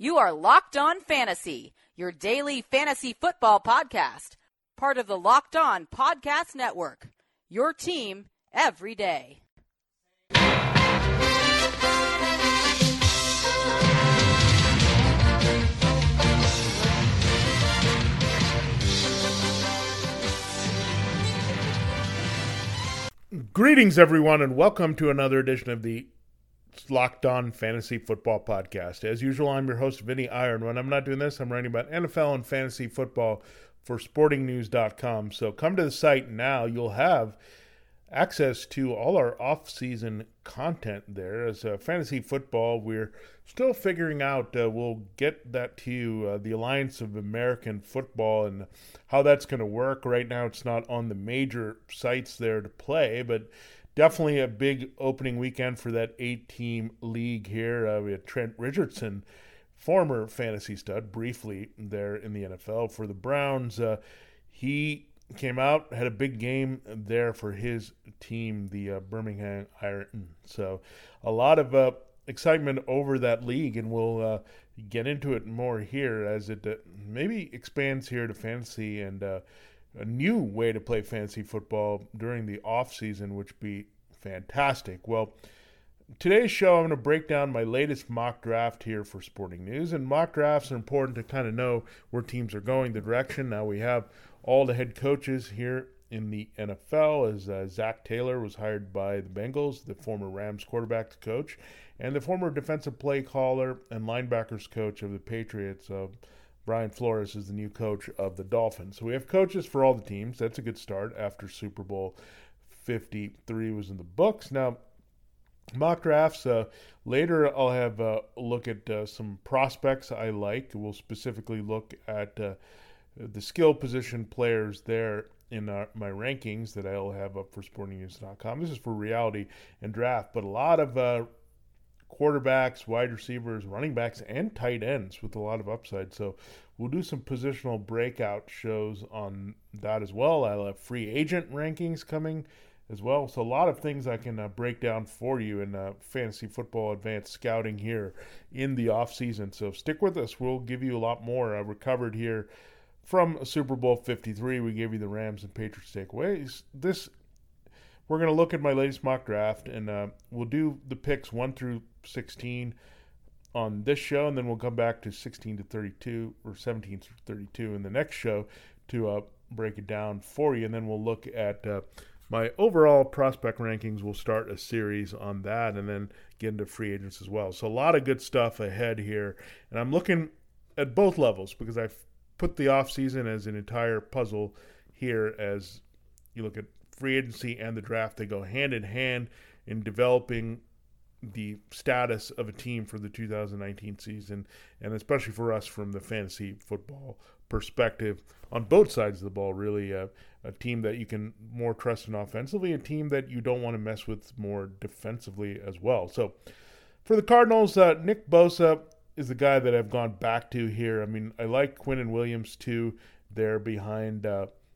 You are Locked On Fantasy, your daily fantasy football podcast, part of the Locked On Podcast Network, your team every day. Greetings, everyone, and welcome to another edition of the Locked On Fantasy Football Podcast. As usual, I'm your host, Vinny Iron. When I'm not doing this, I'm writing about NFL and fantasy football for SportingNews.com. So come to the site now. You'll have access to all our off-season content there. As fantasy football, we're still figuring out, we'll get that to you, the Alliance of American Football and how that's going to work. Right now, it's not on the major sites there to play, but definitely a big opening weekend for that 8-team league here. We had Trent Richardson, former fantasy stud, briefly there in the NFL for the Browns. He came out, had a big game there for his team, the Birmingham Iron. So a lot of excitement over that league, and we'll get into it more here as it maybe expands here to fantasy and a new way to play fantasy football during the off season, which would be fantastic. Well, today's show, I'm going to break down my latest mock draft here for Sporting News, and mock drafts are important to kind of know where teams are going, the direction. Now we have all the head coaches here in the NFL, as Zach Taylor was hired by the Bengals, the former Rams quarterback's coach, and the former defensive play caller and linebackers coach of the Patriots. Brian Flores is the new coach of the Dolphins. So we have coaches for all the teams. That's a good start after Super Bowl 53 was in the books. Now, mock drafts, later I'll have a look at some prospects I like. We'll specifically look at the skill position players there in my rankings that I'll have up for SportingNews.com. This is for reality and draft, but a lot of quarterbacks, wide receivers, running backs, and tight ends with a lot of upside. So we'll do some positional breakout shows on that as well. I'll have free agent rankings coming as well. So a lot of things I can break down for you in fantasy football advanced scouting here in the off season. So stick with us. We'll give you a lot more recovered here from Super Bowl 53. We gave you the Rams and Patriots takeaways. We're going to look at my latest mock draft, and we'll do the picks 1 through 16 on this show, and then we'll come back to 16 to 32 or 17 to 32 in the next show to break it down for you. And then we'll look at my overall prospect rankings. We'll start a series on that and then get into free agents as well. So a lot of good stuff ahead here, and I'm looking at both levels because I've put the offseason as an entire puzzle here. As you look at free agency and the draft, they go hand in hand in developing the status of a team for the 2019 season, and especially for us from the fantasy football perspective on both sides of the ball, really a team that you can more trust in offensively, a team that you don't want to mess with more defensively as well. So for the Cardinals, Nick Bosa is the guy that I've gone back to here. I mean, I like Quinnen Williams too there behind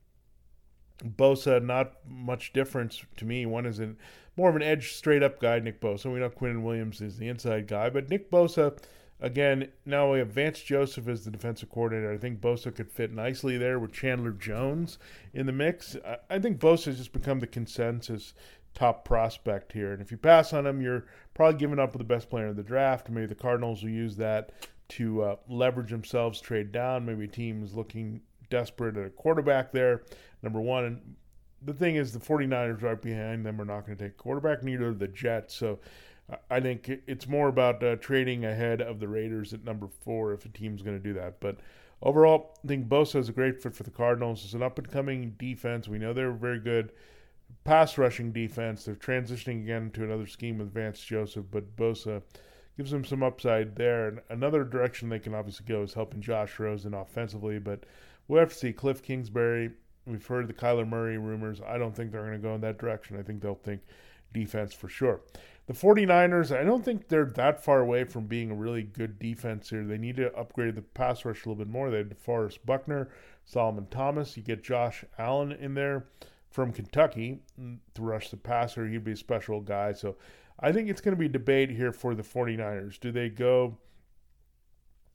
Bosa. Not much difference to me. One is more of an edge, straight-up guy, Nick Bosa. We know Quinnen Williams is the inside guy. But Nick Bosa, again, now we have Vance Joseph as the defensive coordinator. I think Bosa could fit nicely there with Chandler Jones in the mix. I think Bosa has just become the consensus top prospect here. And if you pass on him, you're probably giving up with the best player in the draft. Maybe the Cardinals will use that to leverage themselves, trade down. Maybe a team is looking desperate at a quarterback there, number one. And the thing is, the 49ers right behind them are not going to take a quarterback, neither are the Jets. So I think it's more about trading ahead of the Raiders at number 4 if a team's going to do that. But overall, I think Bosa is a great fit for the Cardinals. It's an up-and-coming defense. We know they're very good pass rushing defense. They're transitioning again to another scheme with Vance Joseph, but Bosa gives them some upside there. And another direction they can obviously go is helping Josh Rosen offensively, but we'll have to see. Cliff Kingsbury, we've heard the Kyler Murray rumors. I don't think they're going to go in that direction. I think they'll think defense for sure. The 49ers, I don't think they're that far away from being a really good defense here. They need to upgrade the pass rush a little bit more. They had DeForest Buckner, Solomon Thomas. You get Josh Allen in there from Kentucky to rush the passer. He'd be a special guy. So I think it's going to be a debate here for the 49ers. Do they go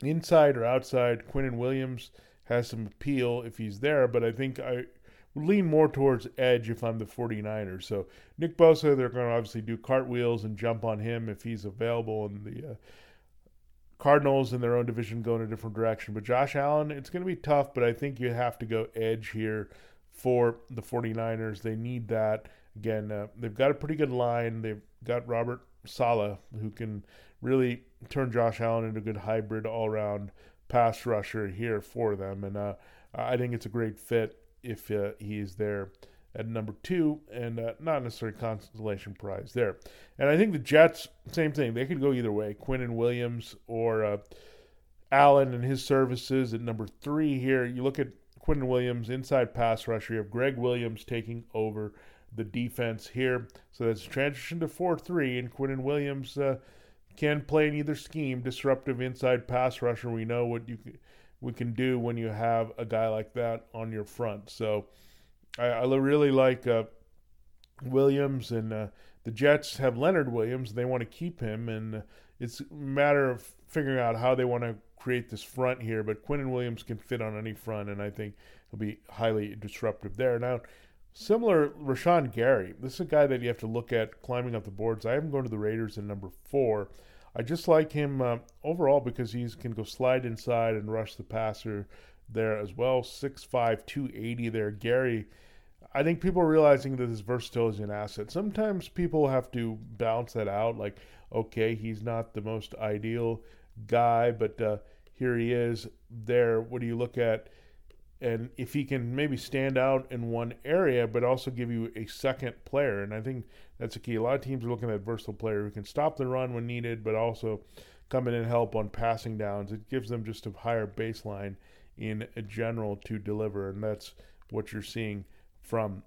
inside or outside. Quinnen Williams has some appeal if he's there, but I think I would lean more towards edge if I'm the 49ers. So Nick Bosa, they're going to obviously do cartwheels and jump on him if he's available, and the Cardinals in their own division go in a different direction. But Josh Allen, it's going to be tough, but I think you have to go edge here for the 49ers. They need that. Again, they've got a pretty good line. They've got Robert Saleh, who can really turn Josh Allen into a good hybrid all-around pass rusher here for them. And I think it's a great fit if he's there at number 2, and not necessarily consolation prize there. And I think the Jets, same thing. They could go either way. Quinnen Williams or Allen and his services at number 3 here. You look at Quinnen Williams, inside pass rusher. You have Greg Williams taking over the defense here. So that's a transition to 4-3, and Quinnen Williams can play in either scheme. Disruptive inside pass rusher. We know what we can do when you have a guy like that on your front. So I really like Williams, and the Jets have Leonard Williams. They want to keep him, and it's a matter of figuring out how they want to create this front here. But Quinnen Williams can fit on any front, and I think he'll be highly disruptive there. Now, similar, Rashawn Gary. This is a guy that you have to look at climbing up the boards. I have him going to the Raiders in number 4. I just like him overall because he can go slide inside and rush the passer there as well. 6'5", 280 there. Gary, I think people are realizing that his versatility is an asset. Sometimes people have to balance that out. Like, okay, he's not the most ideal guy, but here he is there. What do you look at? And if he can maybe stand out in one area, but also give you a second player. And I think that's a key. A lot of teams are looking at a versatile player who can stop the run when needed, but also come in and help on passing downs. It gives them just a higher baseline in general to deliver. And that's what you're seeing from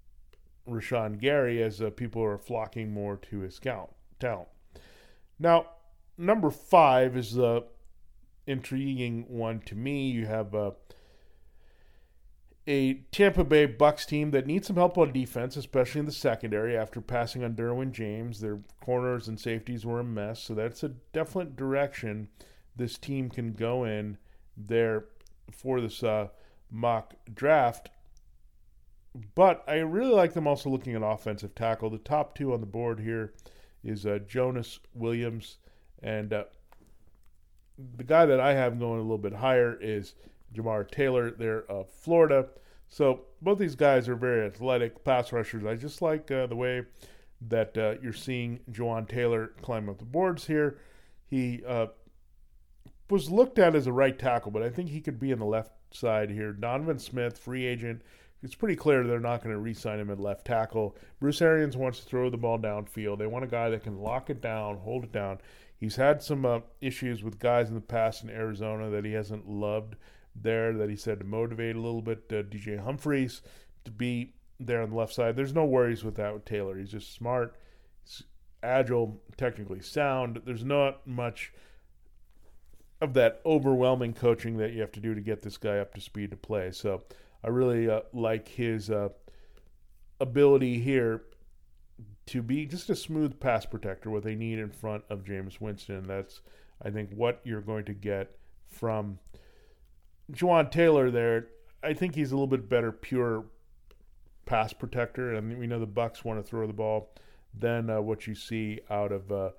Rashawn Gary as people are flocking more to his talent. Now, number 5 is the intriguing one to me. You have a Tampa Bay Bucs team that needs some help on defense, especially in the secondary after passing on Derwin James. Their corners and safeties were a mess, so that's a definite direction this team can go in there for this mock draft. But I really like them also looking at offensive tackle. The top 2 on the board here is Jonas Williams, and the guy that I have going a little bit higher is Jamar Taylor there of Florida. So both these guys are very athletic pass rushers. I just like the way that you're seeing Jawaan Taylor climb up the boards here. He was looked at as a right tackle, but I think he could be on the left side here. Donovan Smith, free agent. It's pretty clear they're not going to re-sign him at left tackle. Bruce Arians wants to throw the ball downfield. They want a guy that can lock it down, hold it down. He's had some issues with guys in the past in Arizona that he hasn't loved there, that he said to motivate a little bit DJ Humphries to be there on the left side. There's no worries with that with Taylor. He's just smart, he's agile, technically sound. There's not much of that overwhelming coaching that you have to do to get this guy up to speed to play. So I really like his ability here to be just a smooth pass protector, what they need in front of Jameis Winston. That's, I think, what you're going to get from Jawaan Taylor there. I think he's a little bit better pure pass protector, and we know the Bucs want to throw the ball than what you see out of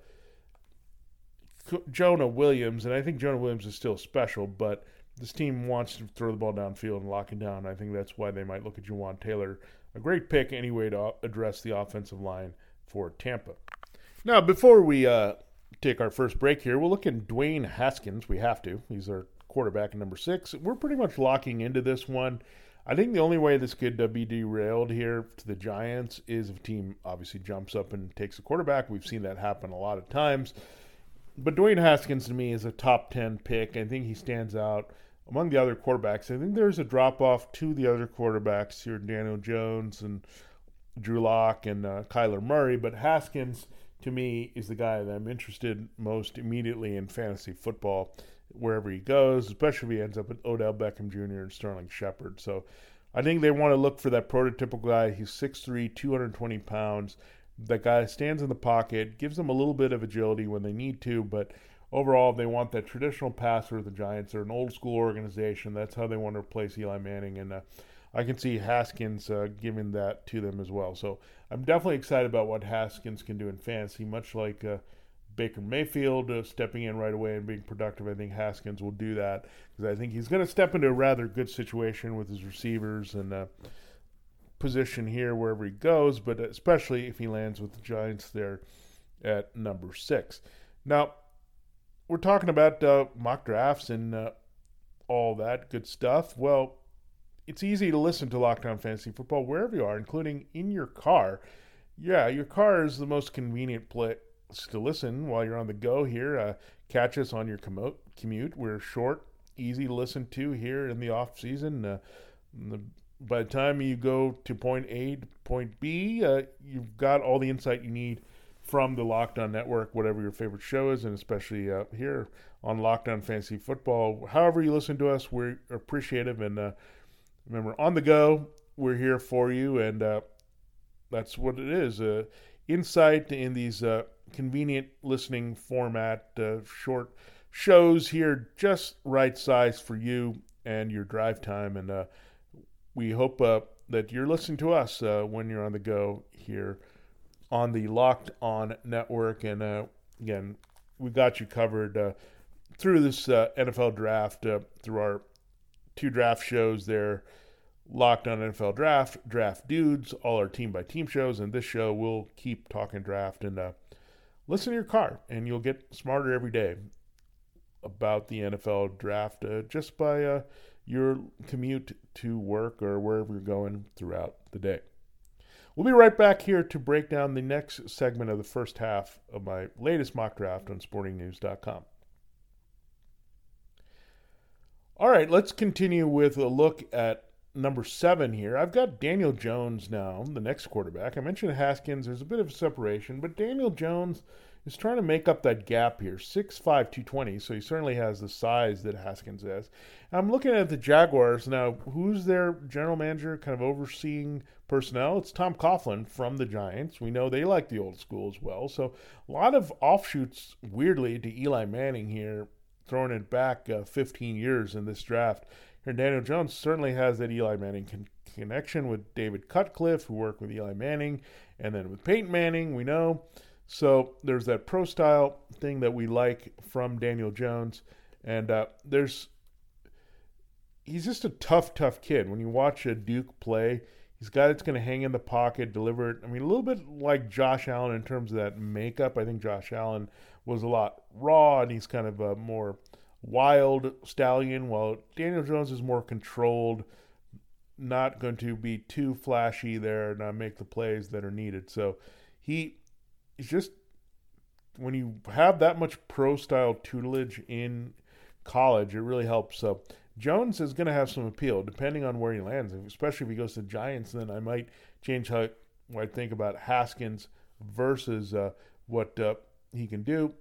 Jonah Williams. And I think Jonah Williams is still special, but this team wants to throw the ball downfield and lock it down. I think that's why they might look at Jawaan Taylor. A great pick anyway to address the offensive line for Tampa. Now, before we take our first break here, we'll look at Dwayne Haskins. We have to. He's our quarterback at number 6. We're pretty much locking into this one. I think the only way this could be derailed here to the Giants is if a team obviously jumps up and takes a quarterback. We've seen that happen a lot of times. But Dwayne Haskins, to me, is a top 10 pick. I think he stands out among the other quarterbacks. I think there's a drop-off to the other quarterbacks here, Daniel Jones and Drew Lock and Kyler Murray. But Haskins, to me, is the guy that I'm interested most immediately in fantasy football, wherever he goes, especially if he ends up with Odell Beckham Jr. and Sterling Shepard. So I think they want to look for that prototypical guy. He's 6'3", 220 pounds. That guy stands in the pocket, gives them a little bit of agility when they need to, but overall, they want that traditional passer. The Giants are an old school organization. That's how they want to replace Eli Manning, and I can see Haskins giving that to them as well. So I'm definitely excited about what Haskins can do in fantasy, much like Baker Mayfield stepping in right away and being productive. I think Haskins will do that because I think he's going to step into a rather good situation with his receivers and position here wherever he goes, but especially if he lands with the Giants there at number 6. Now, we're talking about mock drafts and all that good stuff. Well, it's easy to listen to Locked On Fantasy Football wherever you are, including in your car. Yeah, your car is the most convenient place to listen while you're on the go here. Catch us on your commute. We're short, easy to listen to here in the off season. By the time you go to point A to point B, you've got all the insight you need from the Locked On Network, whatever your favorite show is, and especially here on Locked On Fantasy Football. However you listen to us, we're appreciative. And remember, on the go, we're here for you, and that's what it is. Insight in these convenient listening format, short shows here, just right size for you and your drive time. And we hope that you're listening to us when you're on the go here on the Locked On Network. And again, we got you covered through this NFL draft, through our 2 draft shows there. Locked On NFL Draft, Draft Dudes, all our team-by-team shows, and this show will keep talking draft. And listen to your car, and you'll get smarter every day about the NFL draft just by your commute to work or wherever you're going throughout the day. We'll be right back here to break down the next segment of the first half of my latest mock draft on sportingnews.com. All right, let's continue with a look at number 7 here. I've got Daniel Jones now, the next quarterback. I mentioned Haskins. There's a bit of a separation, but Daniel Jones is trying to make up that gap here. 6'5", 220, so he certainly has the size that Haskins has. I'm looking at the Jaguars now. Who's their general manager, kind of overseeing personnel? It's Tom Coughlin from the Giants. We know they like the old school as well. So a lot of offshoots, weirdly, to Eli Manning here, throwing it back 15 years in this draft. And Daniel Jones certainly has that Eli Manning connection with David Cutcliffe, who worked with Eli Manning, and then with Peyton Manning, we know. So there's that pro-style thing that we like from Daniel Jones. And he's just a tough kid. When you watch a Duke play, he's a guy that's going to hang in the pocket, deliver it. I mean, a little bit like Josh Allen in terms of that makeup. I think Josh Allen was a lot raw, and he's kind of a more wild stallion, while Daniel Jones is more controlled, not going to be too flashy there and not make the plays that are needed. So he's just, when you have that much pro-style tutelage in college, it really helps. So Jones is going to have some appeal depending on where he lands, especially if he goes to Giants. Then I might change what I think about Haskins versus what he can do.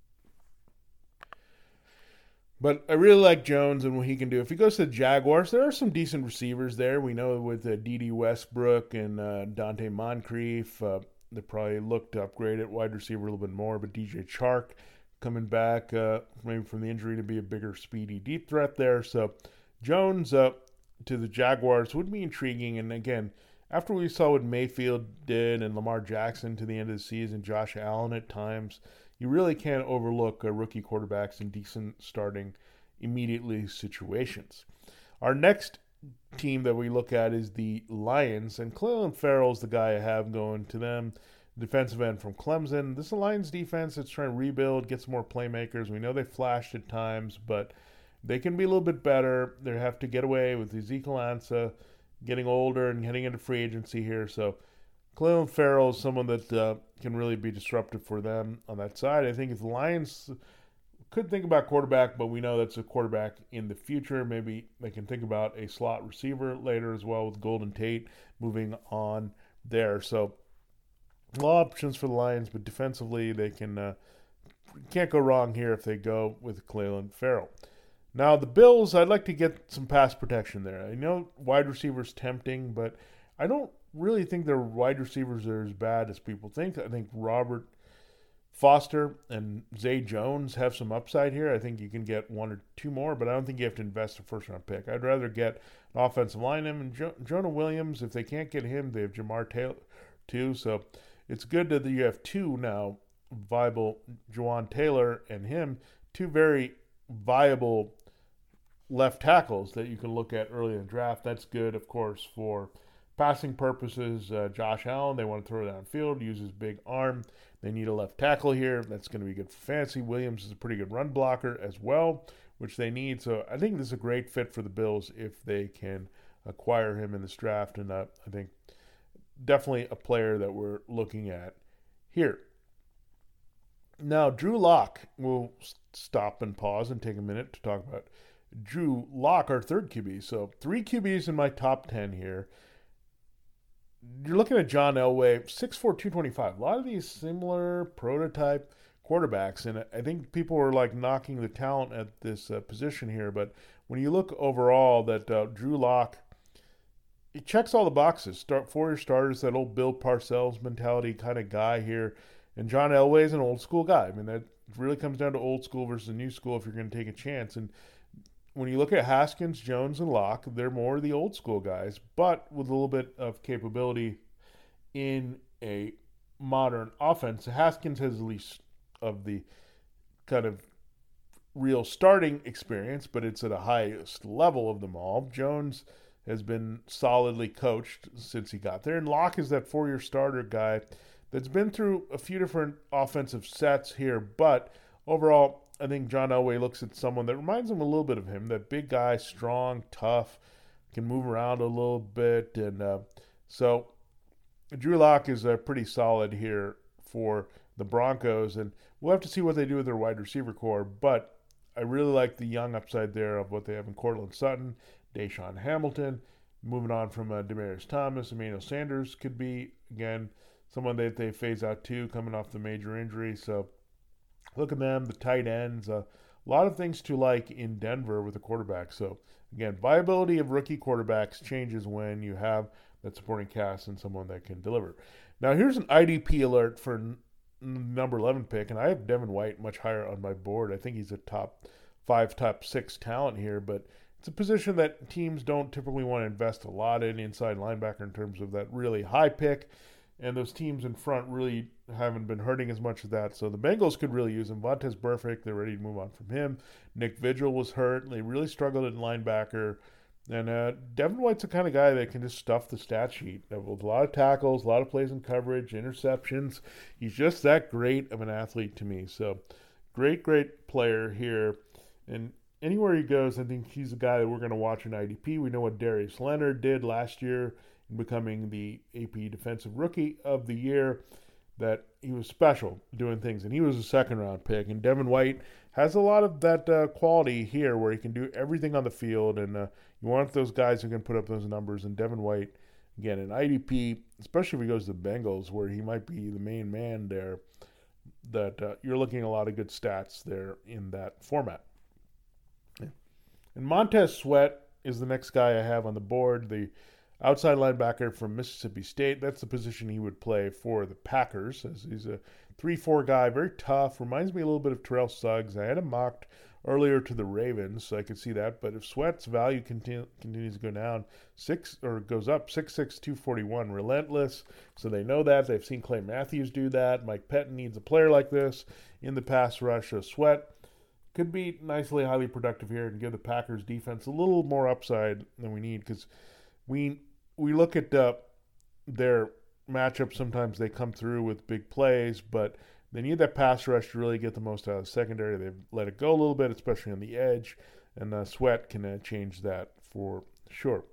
But I really like Jones and what he can do. If he goes to the Jaguars, there are some decent receivers there. We know with D.D. Westbrook and Dante Moncrief, they probably look to upgrade at wide receiver a little bit more. But DJ Chark coming back maybe from the injury to be a bigger, speedy, deep threat there. So Jones to the Jaguars would be intriguing. And again, after we saw what Mayfield did and Lamar Jackson to the end of the season, Josh Allen at times, you really can't overlook rookie quarterbacks in decent starting immediately situations. Our next team that we look at is the Lions, and Clelin Ferrell's the guy I have going to them, defensive end from Clemson. This is a Lions defense that's trying to rebuild, get some more playmakers. We know they flashed at times, but they can be a little bit better. They have to get away with Ezekiel Ansah getting older and heading into free agency here. So Clelin Ferrell is someone that can really be disruptive for them on that side. I think if the Lions could think about quarterback, but we know that's a quarterback in the future. Maybe they can think about a slot receiver later as well with Golden Tate moving on there. So a lot of options for the Lions, but defensively they can't go wrong here if they go with Clelin Ferrell. Now the Bills, I'd like to get some pass protection there. I know wide receivers tempting, but I don't really think their wide receivers are as bad as people think. I think Robert Foster and Zay Jones have some upside here. I think you can get one or two more, but I don't think you have to invest a first-round pick. I'd rather get an offensive lineman. And Jonah Williams, if they can't get him, they have Jamar Taylor too. So it's good that you have two now viable, Jawan Taylor and him, two very viable left tackles that you can look at early in the draft. That's good, of course, for passing purposes. Josh Allen, they want to throw downfield, use his big arm. They need a left tackle here. That's going to be good for fantasy. Williams is a pretty good run blocker as well, which they need. So I think this is a great fit for the Bills if they can acquire him in this draft. And I think definitely a player that we're looking at here. Now, Drew Lock, we'll stop and pause and take a minute to talk about Drew Lock, our third QB. So 3 QBs in my top 10 here. You're looking at John Elway, 6'4", 225. A lot of these similar prototype quarterbacks, and I think people are like knocking the talent at this position here. But when you look overall, that Drew Lock, he checks all the boxes. 4-year starters, that old Bill Parcells mentality kind of guy here. And John Elway is an old school guy. I mean, that really comes down to old school versus new school if you're going to take a chance. And when you look at Haskins, Jones, and Locke, they're more the old school guys, but with a little bit of capability in a modern offense. Haskins has at least of the kind of real starting experience, but it's at a highest level of them all. Jones has been solidly coached since he got there, and Locke is that 4-year starter guy that's been through a few different offensive sets here, but overall, I think John Elway looks at someone that reminds him a little bit of him, that big guy, strong, tough, can move around a little bit. And so Drew Lock is pretty solid here for the Broncos. And we'll have to see what they do with their wide receiver core. But I really like the young upside there of what they have in Cortland Sutton, Deshaun Hamilton. Moving on from Demaryius Thomas, Emmanuel Sanders could be, again, someone that they phase out too, coming off the major injury. So look at them, the tight ends, a lot of things to like in Denver with the quarterback. So, again, viability of rookie quarterbacks changes when you have that supporting cast and someone that can deliver. Now, here's an IDP alert for number 11 pick, and I have Devin White much higher on my board. I think he's a top 5, top 6 talent here, but it's a position that teams don't typically want to invest a lot in, inside linebacker, in terms of that really high pick. And those teams in front really haven't been hurting as much as that. So the Bengals could really use him. Vontaze Burfict, they're ready to move on from him. Nick Vigil was hurt. They really struggled at linebacker. And Devin White's the kind of guy that can just stuff the stat sheet. With a lot of tackles, a lot of plays in coverage, interceptions. He's just that great of an athlete to me. So great player here. And anywhere he goes, I think he's a guy that we're going to watch in IDP. We know what Darius Leonard did last year, becoming the AP Defensive Rookie of the Year, that he was special doing things, and he was a second-round pick. And Devin White has a lot of that quality here where he can do everything on the field, and you want those guys who can put up those numbers. And Devin White, again, an IDP, especially if he goes to the Bengals, where he might be the main man there, that you're looking at a lot of good stats there in that format. Yeah. And Montez Sweat is the next guy I have on the board, the outside linebacker from Mississippi State. That's the position he would play for the Packers, as he's a 3-4 guy, very tough. Reminds me a little bit of Terrell Suggs. I had him mocked earlier to the Ravens, so I could see that. But if Sweat's value continues to go down, goes up, 6'6", 241, relentless. So they know that. They've seen Clay Matthews do that. Mike Pettin needs a player like this in the pass rush. So Sweat could be nicely, highly productive here and give the Packers defense a little more upside than we need, because we look at their matchups. Sometimes they come through with big plays, but they need that pass rush to really get the most out of the secondary. They've let it go a little bit, especially on the edge, and Sweat can change that for sure.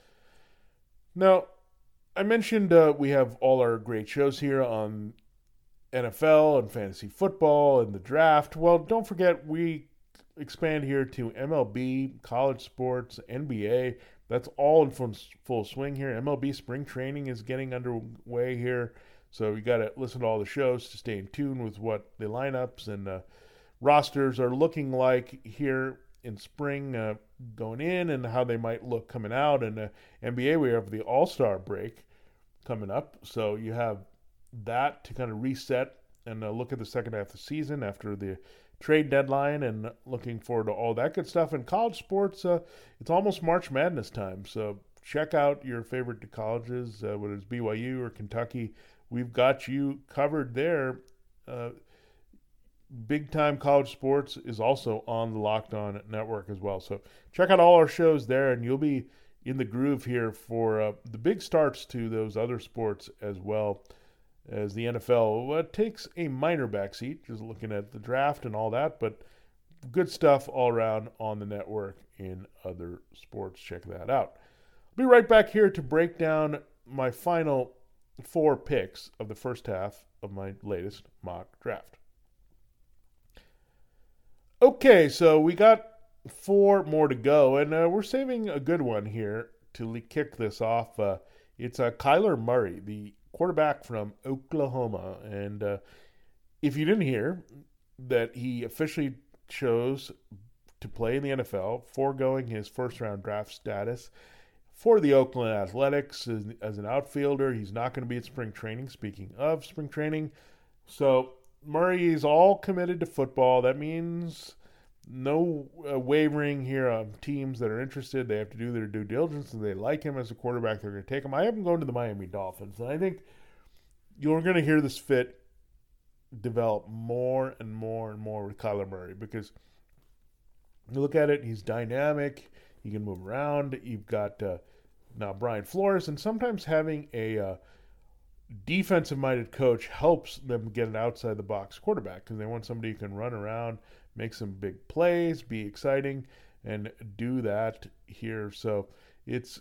Now, I mentioned we have all our great shows here on NFL and fantasy football and the draft. Well, don't forget, we expand here to MLB, college sports, NBA. That's all in full swing here. MLB spring training is getting underway here. So you got to listen to all the shows to stay in tune with what the lineups and rosters are looking like here in spring going in, and how they might look coming out. And NBA, we have the All-Star break coming up. So you have that to kind of reset and look at the second half of the season after the trade deadline, and looking forward to all that good stuff. In college sports, it's almost March Madness time, so check out your favorite colleges, whether it's BYU or Kentucky. We've got you covered there. Big time college sports is also on the Locked On Network as well. So check out all our shows there, and you'll be in the groove here for the big starts to those other sports as well, as the NFL takes a minor backseat, just looking at the draft and all that, but good stuff all around on the network in other sports. Check that out. I'll be right back here to break down my final 4 picks of the first half of my latest mock draft. Okay, so we got 4 more to go, and we're saving a good one here to kick this off. It's Kyler Murray, the quarterback from Oklahoma. And if you didn't hear, that he officially chose to play in the NFL, foregoing his first-round draft status for the Oakland Athletics as an outfielder. He's not going to be at spring training. Speaking of spring training, so Murray is all committed to football. That means no wavering here on teams that are interested. They have to do their due diligence, and they like him as a quarterback. They're going to take him. I have him going to the Miami Dolphins, and I think you're going to hear this fit develop more and more and more with Kyler Murray, because you look at it, he's dynamic. He can move around. You've got now Brian Flores, and sometimes having a defensive-minded coach helps them get an outside-the-box quarterback, because they want somebody who can run around, make some big plays, be exciting, and do that here. So it's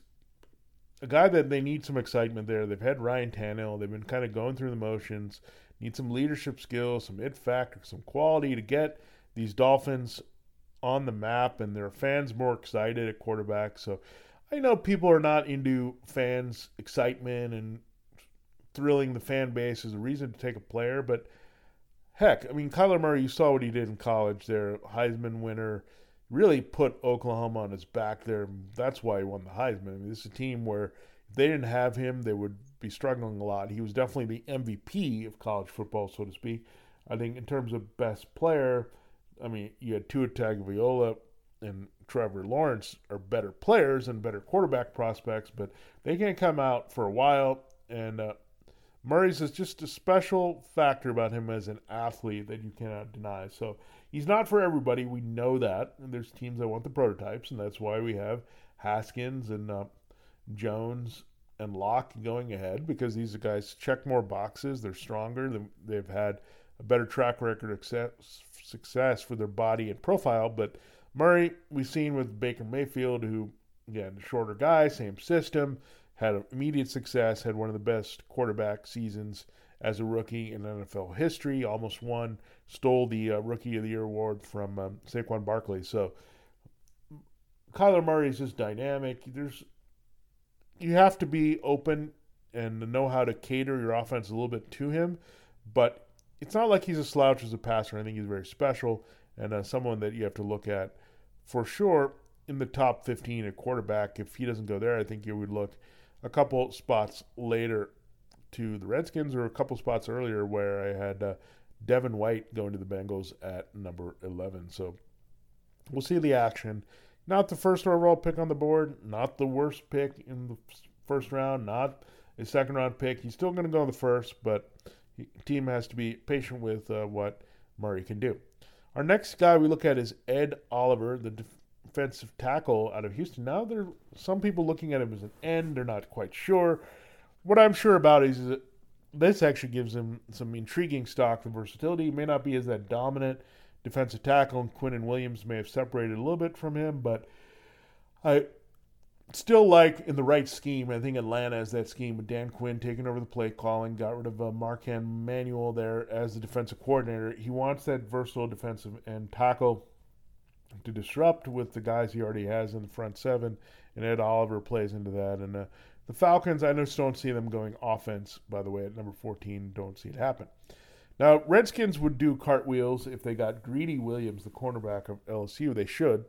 a guy that they need some excitement there. They've had Ryan Tannehill. They've been kind of going through the motions. Need some leadership skills, some it factor, some quality to get these Dolphins on the map, and their fans more excited at quarterback. So I know people are not into fans' excitement and thrilling the fan base as a reason to take a player, but heck, I mean, Kyler Murray, you saw what he did in college there, Heisman winner, really put Oklahoma on his back there. That's why he won the Heisman. I mean, this is a team where if they didn't have him, they would be struggling a lot. He was definitely the MVP of college football, so to speak. I think in terms of best player, I mean, you had Tua Tagovailoa and Trevor Lawrence are better players and better quarterback prospects, but they can't come out for a while. And Murray's is just a special factor about him as an athlete that you cannot deny. So he's not for everybody. We know that. And there's teams that want the prototypes, and that's why we have Haskins and Jones and Locke going ahead, because these guys check more boxes. They're stronger. They've had a better track record of success for their body and profile. But Murray, we've seen with Baker Mayfield, who, again, shorter guy, same system, had immediate success, had one of the best quarterback seasons as a rookie in NFL history, almost won, stole the Rookie of the Year award from Saquon Barkley. So Kyler Murray is just dynamic. You have to be open and know how to cater your offense a little bit to him, but it's not like he's a slouch as a passer. I think he's very special and someone that you have to look at for sure in the top 15 at quarterback. If he doesn't go there, I think you would look a couple spots later to the Redskins, or a couple spots earlier where I had Devin White going to the Bengals at number 11. So we'll see the action. Not the first overall pick on the board, not the worst pick in the first round, not a second-round pick. He's still going to go in the first, but the team has to be patient with what Murray can do. Our next guy we look at is Ed Oliver, the defensive tackle out of Houston. Now, there are some people looking at him as an end. They're not quite sure. What I'm sure about is that this actually gives him some intriguing stock and versatility. He may not be as that dominant defensive tackle, and Quinnen Williams may have separated a little bit from him, but I still like in the right scheme. I think Atlanta has that scheme with Dan Quinn taking over the play calling, got rid of Marquand Manuel there as the defensive coordinator. He wants that versatile defensive end tackle to disrupt with the guys he already has in the front seven, and Ed Oliver plays into that. And the Falcons, I just don't see them going offense, by the way, at number 14. Don't see it happen. Now, Redskins would do cartwheels if they got Greedy Williams, the cornerback of LSU. They should.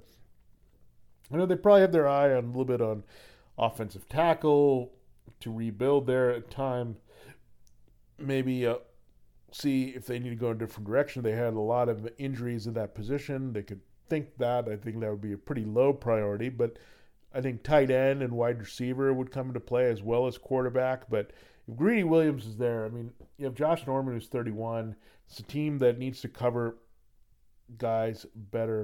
I know they probably have their eye on a little bit on offensive tackle to rebuild there at time. Maybe see if they need to go in a different direction. They had a lot of injuries in that position. They could think that. I think that would be a pretty low priority, but I think tight end and wide receiver would come into play as well as quarterback. But if Greedy Williams is there, I mean, you have Josh Norman who's 31. It's a team that needs to cover guys better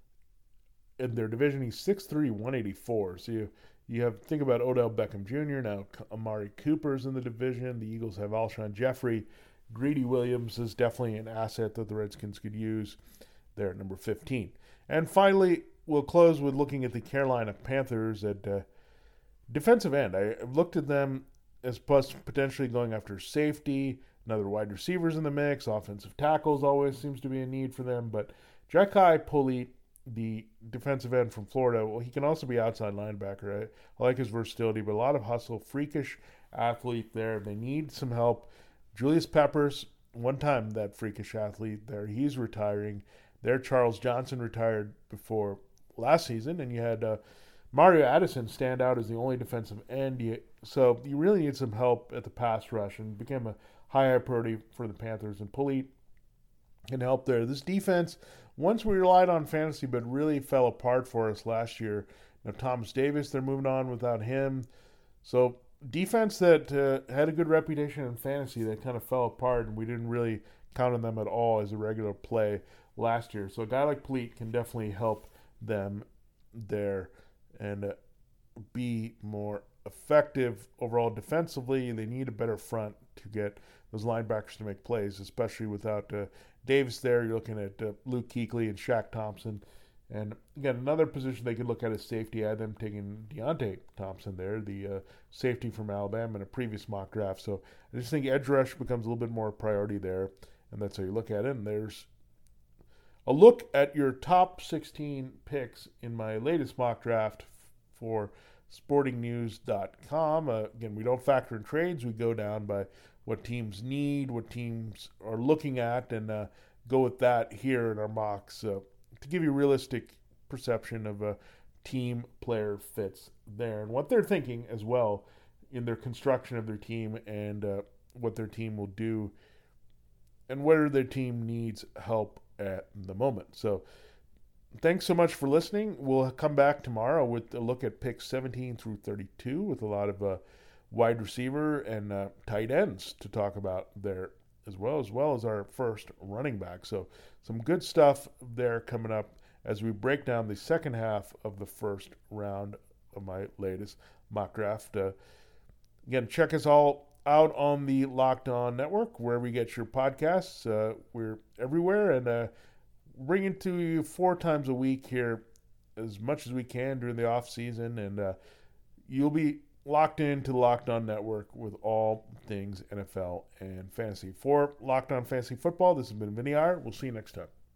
in their division. He's 6'3", 184. So you have think about Odell Beckham Jr. Now Amari Cooper's in the division. The Eagles have Alshon Jeffrey. Greedy Williams is definitely an asset that the Redskins could use there at number 15. And finally, we'll close with looking at the Carolina Panthers at defensive end. I've looked at them as potentially going after safety, another wide receivers in the mix. Offensive tackles always seems to be a need for them. But Jachai Polite, the defensive end from Florida, well, he can also be outside linebacker. I like his versatility, but a lot of hustle, freakish athlete there. They need some help. Julius Peppers, one time that freakish athlete there, he's retiring. There, Charles Johnson retired before last season, and you had Mario Addison stand out as the only defensive end. So you really need some help at the pass rush, and became a high priority for the Panthers. And Polite can help there. This defense, once we relied on fantasy, but really fell apart for us last year. Now Thomas Davis, they're moving on without him. So defense that had a good reputation in fantasy that kind of fell apart, and we didn't really count on them at all as a regular play last year. So a guy like Polite can definitely help them there and be more effective overall defensively. They need a better front to get those linebackers to make plays, especially without Davis there. You're looking at Luke Kuechly and Shaq Thompson. And again, another position they could look at is safety. I had them taking Deontay Thompson there, the safety from Alabama in a previous mock draft. So I just think edge rush becomes a little bit more priority there, and that's how you look at it. And there's a look at your top 16 picks in my latest mock draft for sportingnews.com. Again, we don't factor in trades. We go down by what teams need, what teams are looking at, and go with that here in our mocks. To give you a realistic perception of a team player fits there and what they're thinking as well in their construction of their team, and what their team will do and where their team needs help at the moment. So thanks so much for listening. We'll come back tomorrow with a look at picks 17 through 32 with a lot of wide receiver and tight ends to talk about there as well as our first running back. So some good stuff there coming up as we break down the second half of the first round of my latest mock draft. Again, check us all out on the Locked On Network, where we get your podcasts. We're everywhere, and bringing to you 4 times a week here as much as we can during the off season, and you'll be locked into the Locked On Network with all things NFL and fantasy. For Locked On Fantasy Football, this has been Vinny Iyer. We'll see you next time.